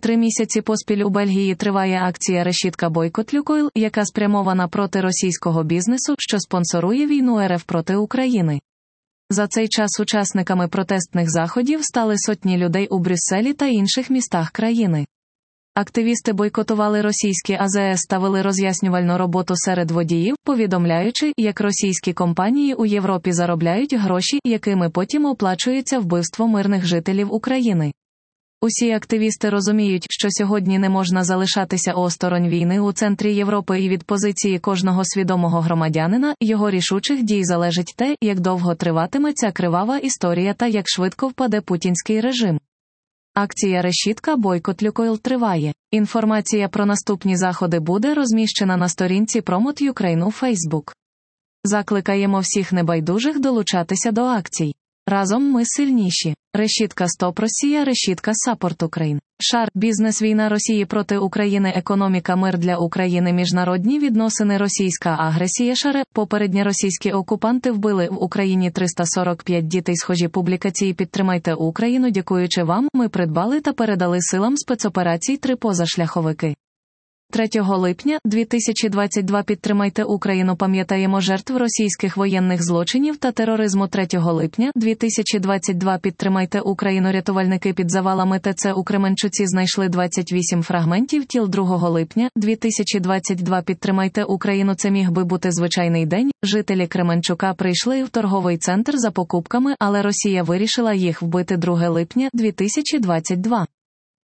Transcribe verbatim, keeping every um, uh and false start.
Три місяці поспіль у Бельгії триває акція «Решітка Бойкот Люкойл», яка спрямована проти російського бізнесу, що спонсорує війну РФ проти України. За цей час учасниками протестних заходів стали сотні людей у Брюсселі та інших містах країни. Активісти бойкотували російські А З С та вели роз'яснювальну роботу серед водіїв, повідомляючи, як російські компанії у Європі заробляють гроші, якими потім оплачується вбивство мирних жителів України. Усі активісти розуміють, що сьогодні не можна залишатися осторонь війни у центрі Європи, і від позиції кожного свідомого громадянина, його рішучих дій залежить те, як довго триватиме ця кривава історія та як швидко впаде путінський режим. Акція «Решітка Бойкот Люкойл» триває. Інформація про наступні заходи буде розміщена на сторінці Promote Ukraine у Facebook. Закликаємо всіх небайдужих долучатися до акцій. Разом ми сильніші. Решітка Стоп Росія, решітка Саппорт Україн. Шар, бізнес, війна Росії проти України, економіка, мир для України, міжнародні відносини, російська агресія. Шаре, попередні російські окупанти вбили в Україні триста сорок п'ять дітей. Схожі публікації. Підтримайте Україну. Дякуючи вам, ми придбали та передали силам спецоперацій три позашляховики. третього липня дві тисячі двадцять два Підтримайте Україну. Пам'ятаємо жертв російських воєнних злочинів та тероризму. третього липня дві тисячі двадцять два Підтримайте Україну. Рятувальники під завалами Т Ц у Кременчуці знайшли двадцять вісім фрагментів тіл. другого липня дві тисячі двадцять два Підтримайте Україну. Це міг би бути звичайний день. Жителі Кременчука прийшли в торговий центр за покупками, але Росія вирішила їх вбити. другого липня дві тисячі двадцять два